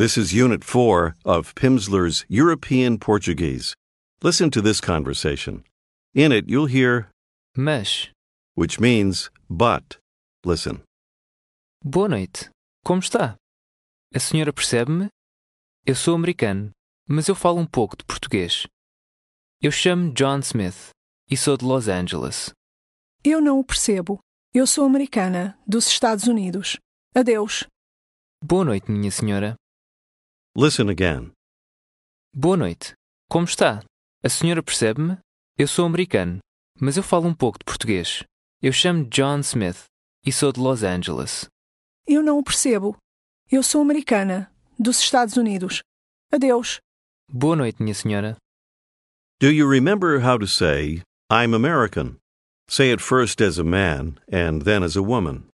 This is Unit 4 of Pimsleur's European Portuguese. Listen to this conversation. In it, you'll hear Mas, which means but. Listen. boa noite. Como está? A senhora percebe-me? Eu sou americano, mas eu falo um pouco de português. Eu chamo-me John Smith e sou de Los Angeles. Eu não o percebo. Eu sou americana, dos Estados Unidos. Adeus. Boa noite, minha senhora. Listen again. Boa noite. Como está? A senhora percebe-me? Eu sou americano, mas eu falo um pouco de português. Eu chamo-me John Smith e sou de Los Angeles. Eu não o percebo. Eu sou americana, dos Estados Unidos. Adeus. Boa noite, minha senhora. Do you remember how to say, I'm American? Say it first as a man and then as a woman.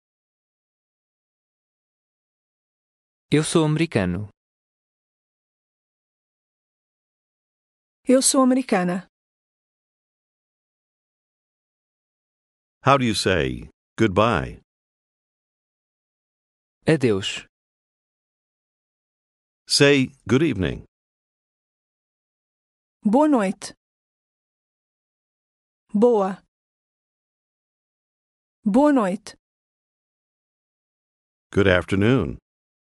Eu sou americano. Eu sou americana. How do you say, goodbye? Adeus. Say, good evening. Boa noite. Boa. Boa noite. Good afternoon.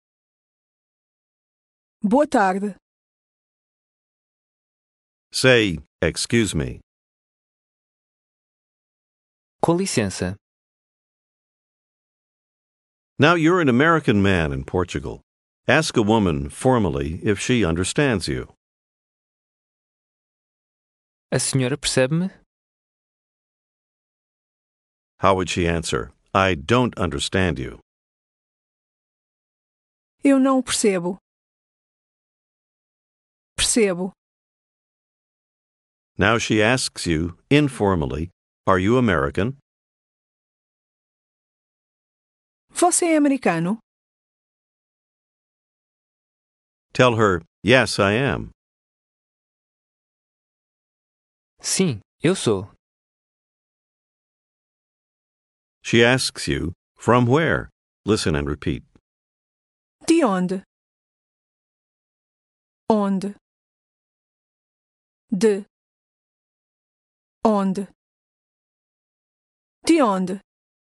Boa tarde. Say, excuse me. Com licença. Now you're an American man in Portugal. Ask a woman formally if she understands you. A senhora percebe-me? How would she answer? I don't understand you. Eu não o percebo. Percebo. Now she asks you, informally, are you American? Você é americano? Tell her, yes, I am. Sim, eu sou. She asks you, from where? Listen and repeat. De onde? Onde? De. Onde? De onde?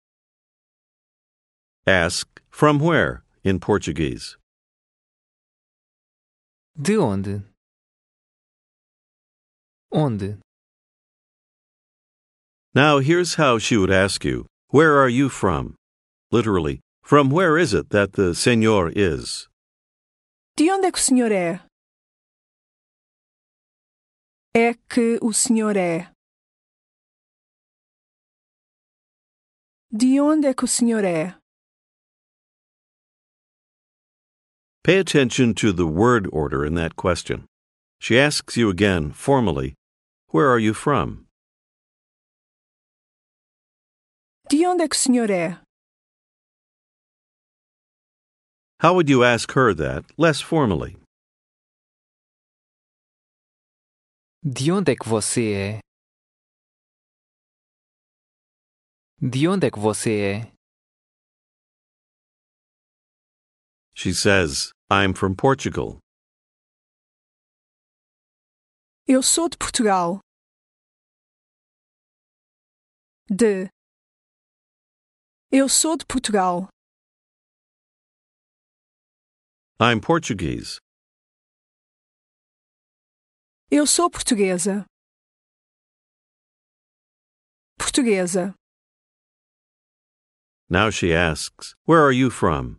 Ask, from where, in Portuguese. De onde? Onde? Now here's how she would ask you, where are you from? Literally, from where is it that the senor is? De onde é que o senhor é? É que o senhor é. De onde é que o senhor é? Pay attention to the word order in that question. She asks you again, formally, where are you from? De onde é que o senhor é? How would you ask her that, less formally? De onde é que você é? De onde é que você é? She says, I'm from Portugal. Eu sou de Portugal. De. Eu sou de Portugal. I'm Portuguese. Eu sou portuguesa. Portuguesa. Now she asks, where are you from?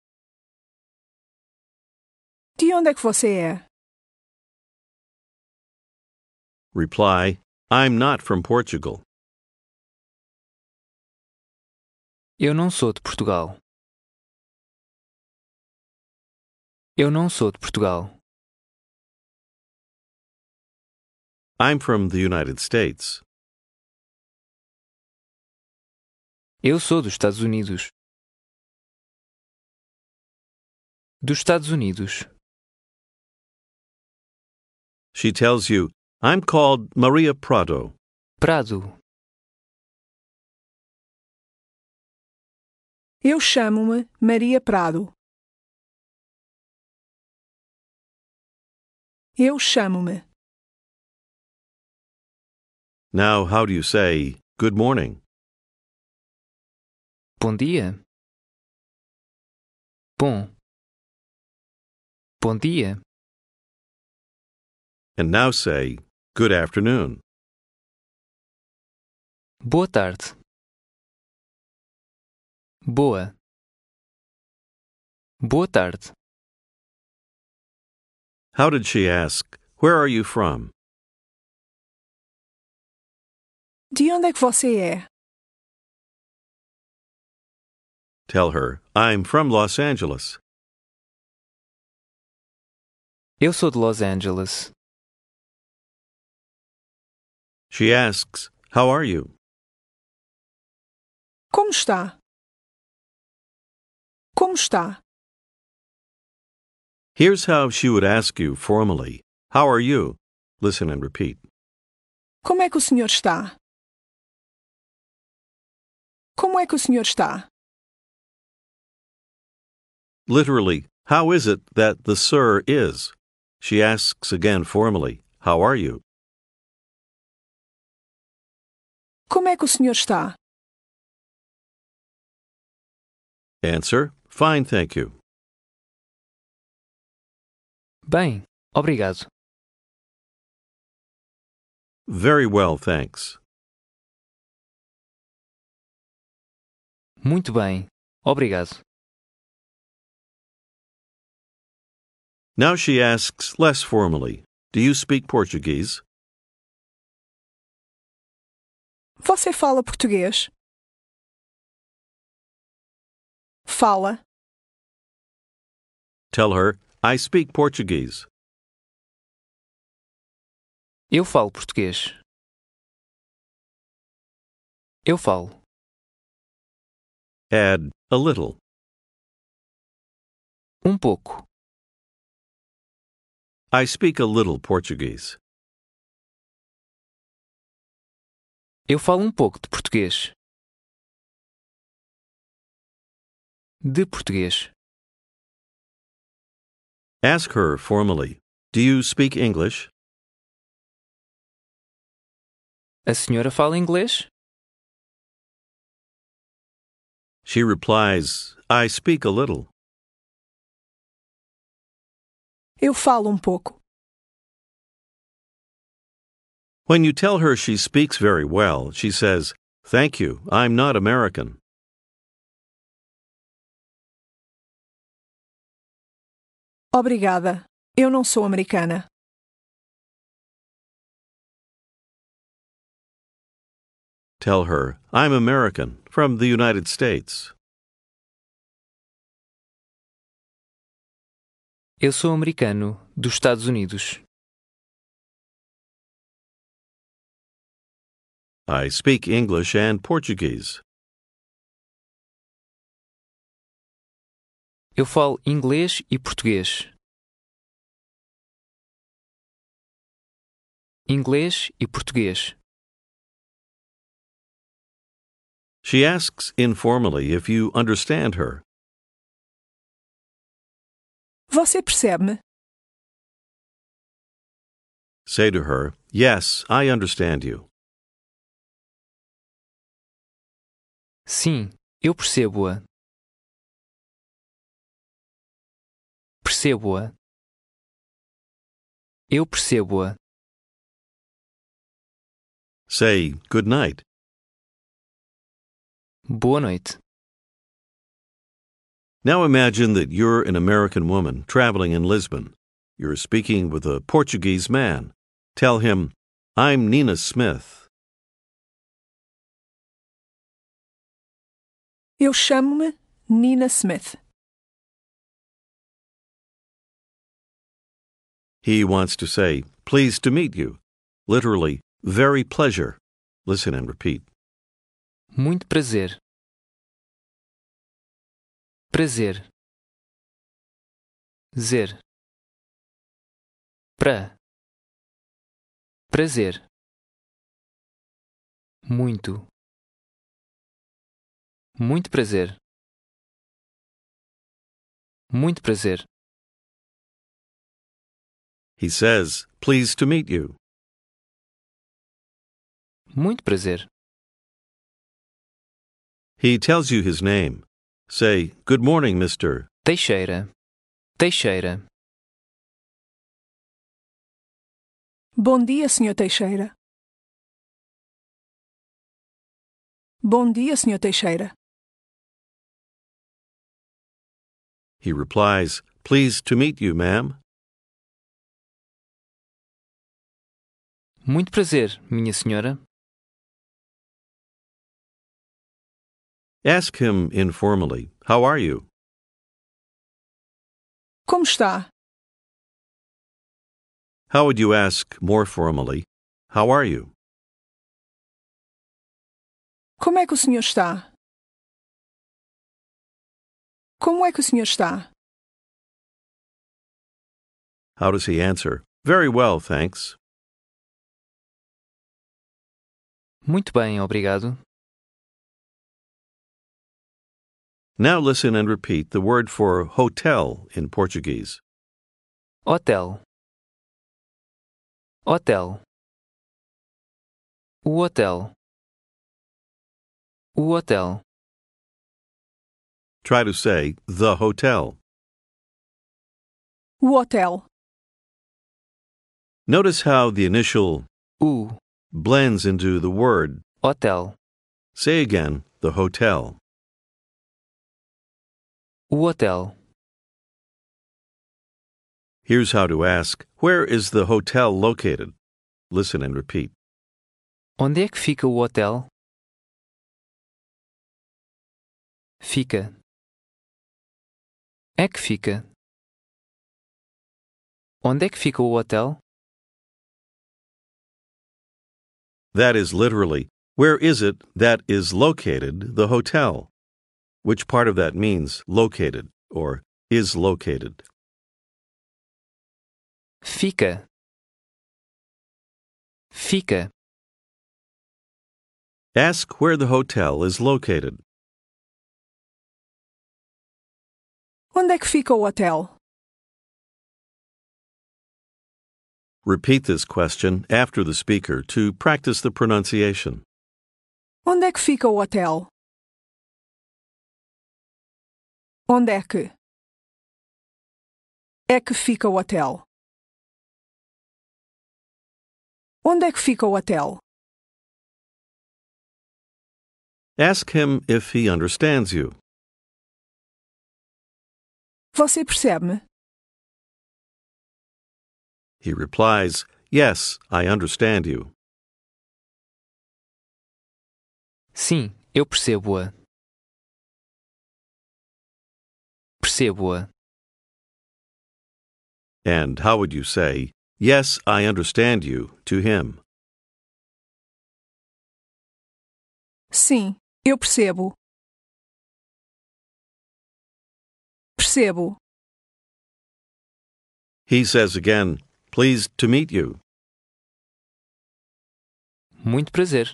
De onde é que você é? Reply, I'm not from Portugal. Eu não sou de Portugal. Eu não sou de Portugal. I'm from the United States. Eu sou dos Estados Unidos. Dos Estados Unidos. She tells you, I'm called Maria Prado. Prado. Eu chamo-me Maria Prado. Eu chamo-me. Now, how do you say, good morning? Bom dia. Bom. Bom dia. And now say, good afternoon. Boa tarde. Boa. Boa tarde. How did she ask, where are you from? De onde é que você é? Tell her, I'm from Los Angeles. Eu sou de Los Angeles. She asks, how are you? Como está? Como está? Here's how she would ask you formally. How are you? Listen and repeat. Como é que o senhor está? Como é que o senhor está? Literally, how is it that the sir is? She asks again formally, how are you? Como é que o senhor está? Answer, fine, thank you. Bem, obrigado. Very well, thanks. Muito bem, obrigado. Now she asks less formally, do you speak Portuguese? Você fala português? Fala. Tell her, I speak Portuguese. Eu falo português. Eu falo. Add a little. Pouco. I speak a little Portuguese. Eu falo pouco de português. De português. Ask her formally, do you speak English? A senhora fala inglês? She replies, I speak a little. Eu falo pouco. When you tell her she speaks very well, she says, thank you, I'm not American. Obrigada. Eu não sou americana. Tell her, I'm American, from the United States. Eu sou americano, dos Estados Unidos. I speak English and Portuguese. Eu falo inglês e português. Inglês e português. She asks informally if you understand her. Você percebe-me? Say to her, yes, I understand you. Sim, eu percebo-a. Percebo-a. Eu percebo-a. Say, good night. Boa noite. Now imagine that you're an American woman traveling in Lisbon. You're speaking with a Portuguese man. Tell him, I'm Nina Smith. Eu chamo-me Nina Smith. He wants to say, pleased to meet you. Literally, very pleasure. Listen and repeat. Muito prazer. Prazer. Zer. Pra. Prazer. Muito. Muito prazer. Muito prazer. He says, pleased to meet you. Muito prazer. He tells you his name. Say, good morning, Mr. Teixeira. Teixeira. Bom dia, Sr. Teixeira. Bom dia, Sr. Teixeira. He replies, pleased to meet you, ma'am. Muito prazer, minha senhora. Ask him informally, how are you? Como está? How would you ask more formally, how are you? Como é que o senhor está? Como é que o senhor está? How does he answer? Very well, thanks. Muito bem, obrigado. Now listen and repeat the word for hotel in Portuguese. Hotel. Hotel. O hotel. O hotel. Try to say the hotel. O hotel. Notice how the initial O blends into the word. hotel. Say again, the hotel. O hotel. Here's how to ask, where is the hotel located? Listen and repeat. Onde é que fica o hotel? Fica. É que fica. Onde é que fica o hotel? That is literally, where is it that is located, the hotel? Which part of that means located or is located? Fica. Fica. Ask where the hotel is located. Onde é que fica o hotel? Repeat this question after the speaker to practice the pronunciation. Onde é que fica o hotel? Onde é que? É que fica o hotel? Onde é que fica o hotel? Ask him if he understands you. Você percebe-me? He replies, yes, I understand you. Sim, eu percebo-a. Percebo-a. And how would you say, yes, I understand you, to him? Sim, eu percebo. Percebo. He says again, pleased to meet you. Muito prazer.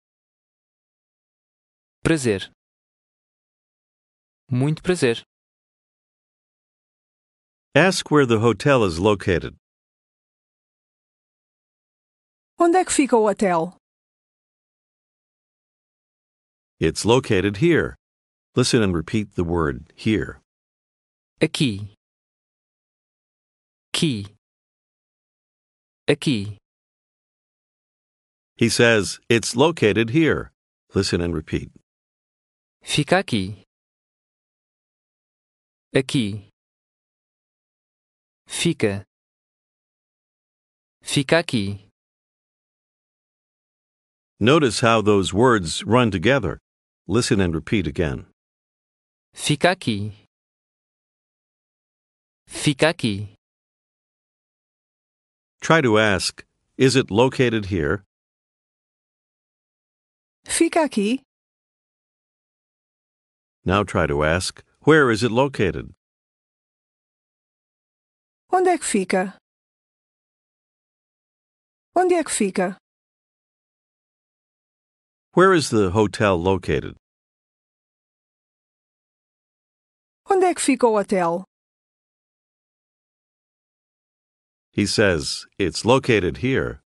Prazer. Muito prazer. Ask where the hotel is located. Onde é que fica o hotel? It's located here. Listen and repeat the word here. Aqui. Aqui. Aqui. He says, it's located here. Listen and repeat. Fica aqui. Aqui. Fica. Fica aqui. Notice how those words run together. Listen and repeat again. Fica aqui. Fica aqui. Try to ask, is it located here? Fica aqui. Now try to ask, where is it located? Onde é que fica? Onde é que fica? Where is the hotel located? Onde é que fica o hotel? He says, it's located here.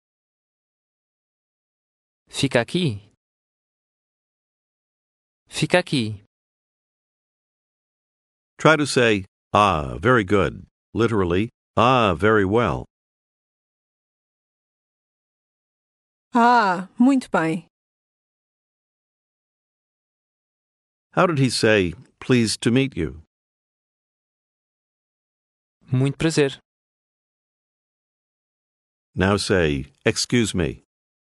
Fica aqui. Fica aqui. Try to say, ah, very good. Literally, ah, very well. Ah, muito bem. How did he say, pleased to meet you? Muito prazer. Now say, excuse me.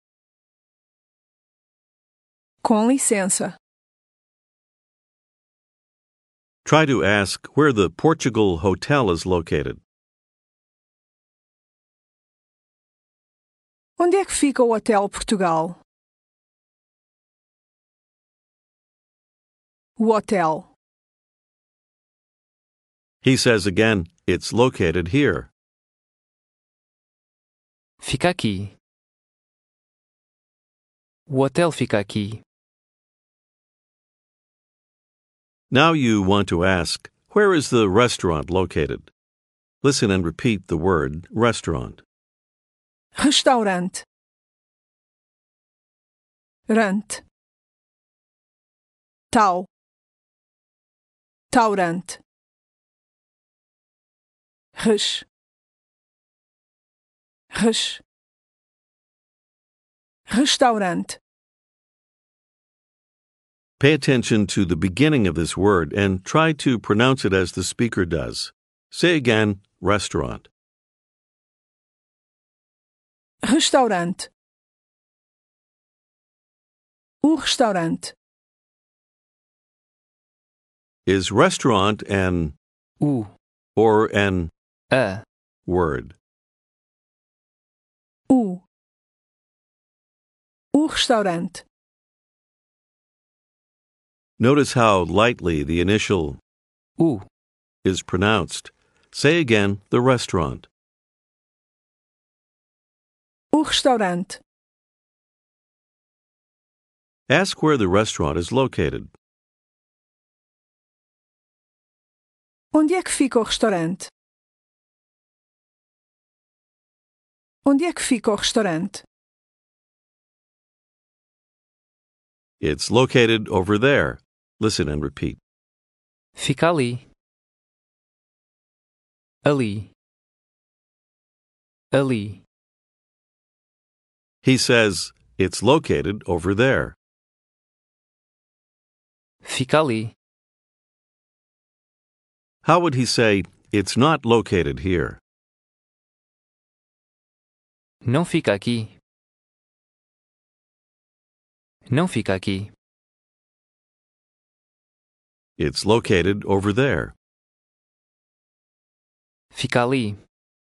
Com licença. Try to ask where the Portugal Hotel is located. Onde é que fica o Hotel Portugal? O hotel. He says again, it's located here. Fica aqui. O hotel fica aqui. Now you want to ask, where is the restaurant located? Listen and repeat the word restaurant. Restaurante. Rante. Tau. Taurante. Res. Res. Restaurante. Pay attention to the beginning of this word and try to pronounce it as the speaker does. Say again, restaurant. Restaurante. O restaurante. Is restaurant an O. or an A. word? O. O restaurante. Notice how lightly the initial O. is pronounced. Say again, the restaurant. O restaurante. Ask where the restaurant is located. Onde é que fica o restaurante? Onde é que fica o restaurante? It's located over there. Listen and repeat. Fica ali. Ali. Ali. He says, it's located over there. Fica ali. How would he say, it's not located here? Não fica aqui. Não fica aqui. It's located over there. Fica ali.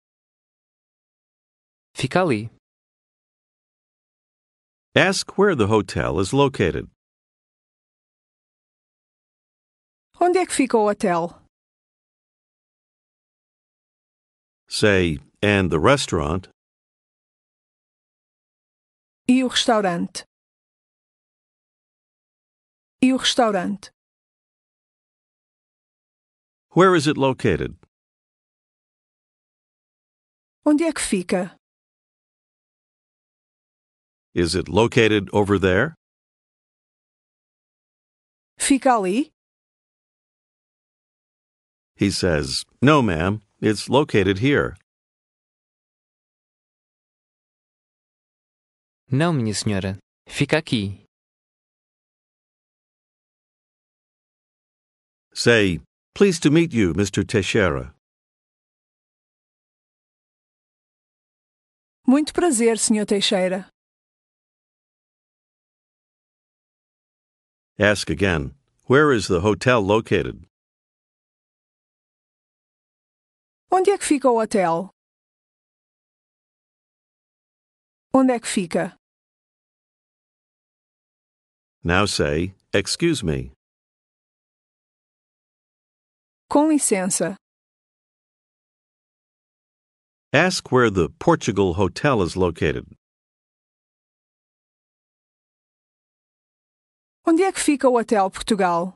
Fica ali. Ask where the hotel is located. Onde é que fica o hotel? Say, and the restaurant. E o restaurante? E o restaurante? Where is it located? Onde é que fica? Is it located over there? Fica ali? He says, no, ma'am, it's located here. Não, minha senhora. Fica aqui. Say, pleased to meet you, Mr. Teixeira. Muito prazer, Sr. Teixeira. Ask again, where is the hotel located? Onde é que fica o hotel? Onde é que fica? Now say, excuse me. Com licença. Ask where the Portugal Hotel is located. Onde é que fica o Hotel Portugal?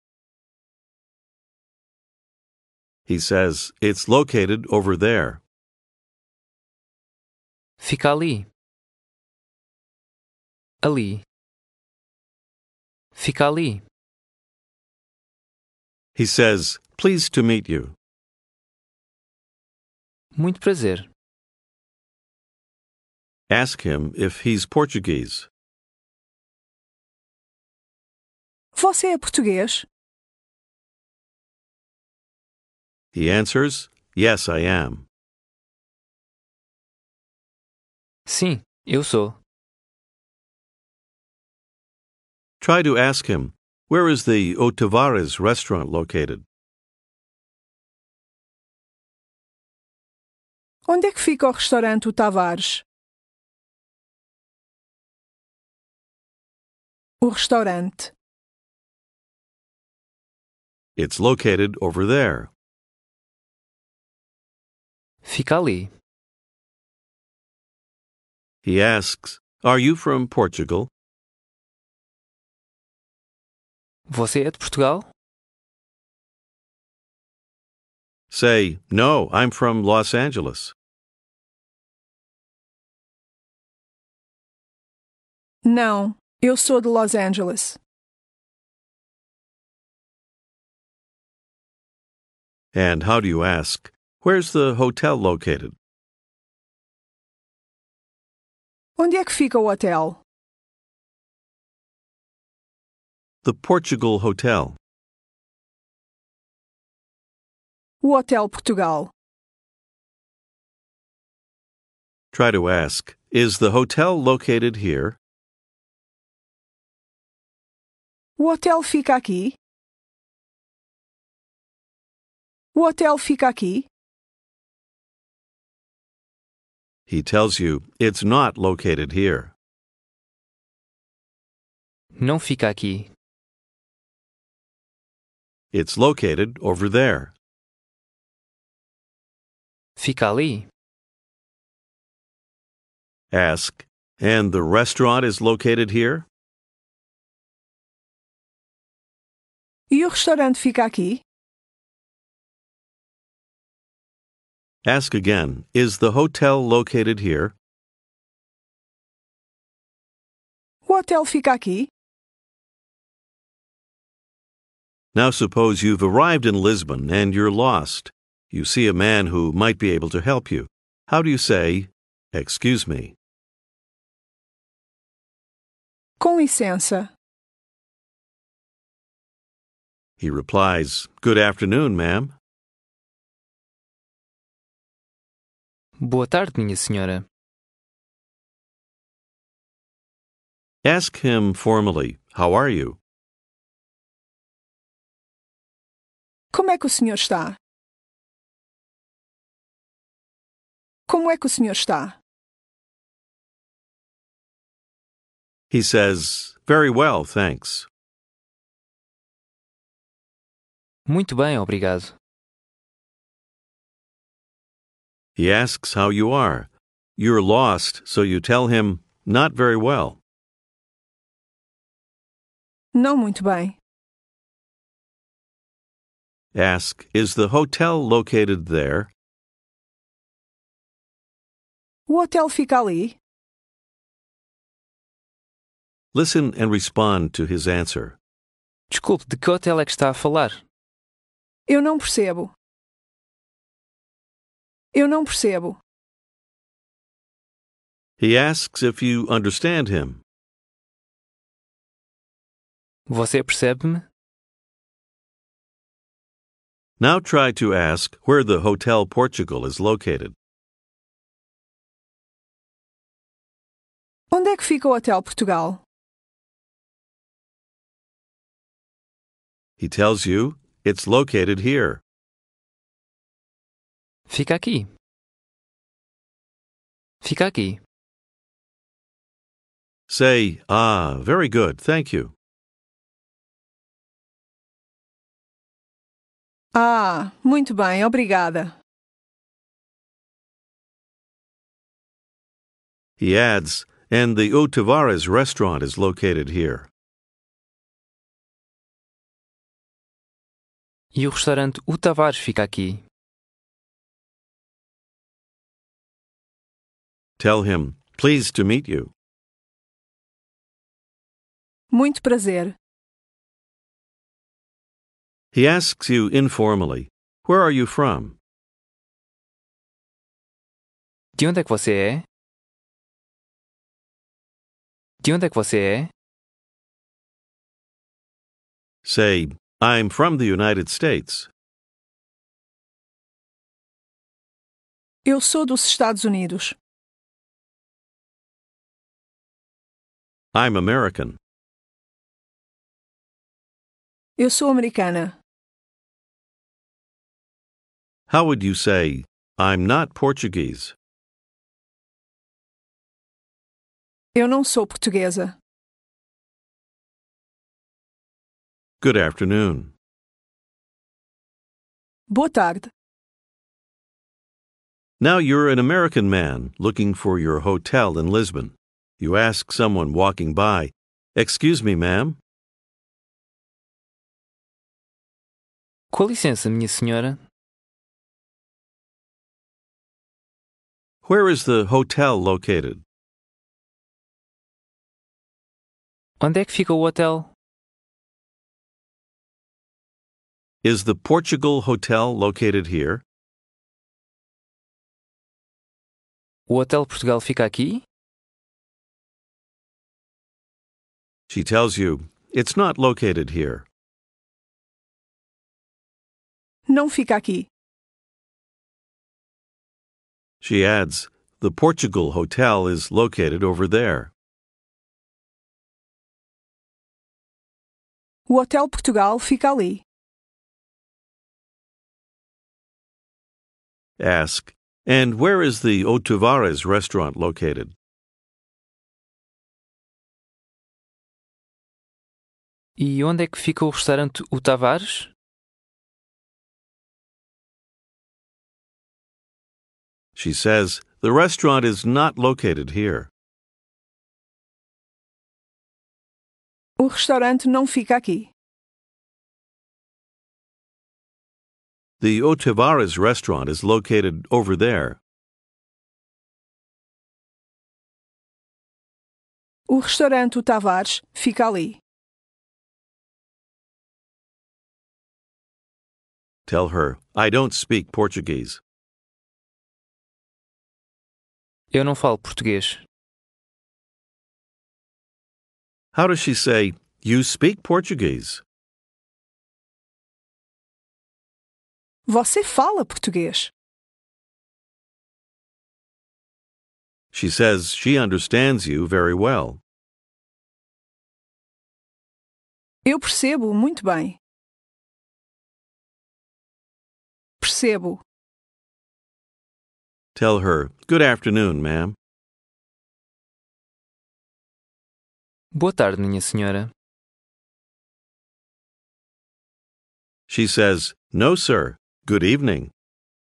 He says, it's located over there. Fica ali. Ali. Fica ali. He says, pleased to meet you. Muito prazer. Ask him if he's Portuguese. Você é português? He answers, yes, I am. Sim, eu sou. Try to ask him, where is the O Tavares restaurant located? Onde é que fica o restaurante O Tavares? O restaurante. It's located over there. Fica ali. He asks, are you from Portugal? Você é de Portugal? Say, no, I'm from Los Angeles. Não, eu sou de Los Angeles. And how do you ask, where's the hotel located? Onde é que fica o hotel? The Portugal Hotel. O Hotel Portugal. Try to ask, is the hotel located here? O hotel fica aqui? O hotel fica aqui? He tells you, it's not located here. Não fica aqui. It's located over there. Fica ali. Ask, and the restaurant is located here? E o restaurante fica aqui? Ask again, is the hotel located here? O hotel fica aqui? Now suppose you've arrived in Lisbon and you're lost. You see a man who might be able to help you. How do you say, excuse me? Com licença. He replies, good afternoon, ma'am. Boa tarde, minha senhora. Ask him formally, how are you? Como é que o senhor está? Como é que o senhor está? He says, very well, thanks. Muito bem, obrigado. He asks how you are. You're lost, so you tell him, not very well. Não muito bem. Ask, is the hotel located there? O hotel fica ali? Listen and respond to his answer. Desculpe, de que hotel é que está a falar? Eu não percebo. Eu não percebo. He asks if you understand him. Você percebe-me? Now try to ask where the Hotel Portugal is located. Onde é que fica o Hotel Portugal? He tells you, it's located here. Fica aqui. Fica aqui. Say, ah, very good, thank you. Ah, muito bem, obrigada. He adds, and the O Tavares restaurant is located here. E o restaurante O Tavares fica aqui. Tell him, pleased to meet you. Muito prazer. He asks you informally, where are you from? De onde é que você é? De onde é que você é? Say, I'm from the United States. Eu sou dos Estados Unidos. I'm American. Eu sou americana. How would you say, I'm not Portuguese? Eu não sou portuguesa. Good afternoon. Boa tarde. Now you're an American man looking for your hotel in Lisbon. You ask someone walking by, excuse me, ma'am? Com licença, minha senhora. Where is the hotel located? Onde é que fica o hotel? Is the Portugal Hotel located here? O Hotel Portugal fica aqui? She tells you, it's not located here. Não fica aqui. She adds, the Portugal Hotel is located over there. O Hotel Portugal fica ali. Ask, and where is the Otuvares restaurant located? E onde é que fica o restaurante O Tavares? She says, the restaurant is not located here. O restaurante não fica aqui. The Otuvares restaurant is located over there. O restaurante O Tavares fica ali. Tell her, I don't speak Portuguese. Eu não falo português. How does she say, you speak Portuguese? Você fala português. She says she understands you very well. Eu percebo muito bem. Percebo. Tell her, good afternoon, ma'am. Boa tarde, minha senhora. She says, no, sir. Good evening.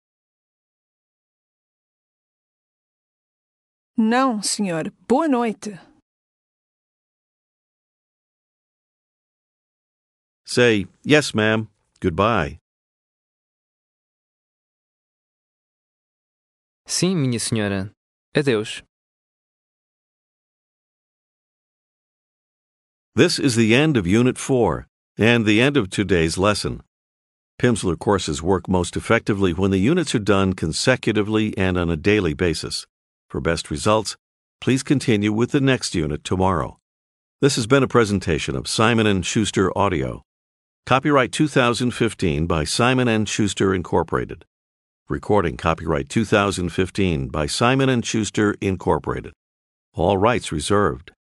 Não, senhor. Boa noite. Say, yes, ma'am. Goodbye. Sim, minha senhora. Adeus. This is the end of Unit 4 and the end of today's lesson. Pimsleur courses work most effectively when the units are done consecutively and on a daily basis. For best results, please continue with the next unit tomorrow. This has been a presentation of Simon & Schuster Audio. Copyright 2015 by Simon & Schuster Incorporated. Recording copyright 2015 by Simon & Schuster Incorporated. All rights reserved.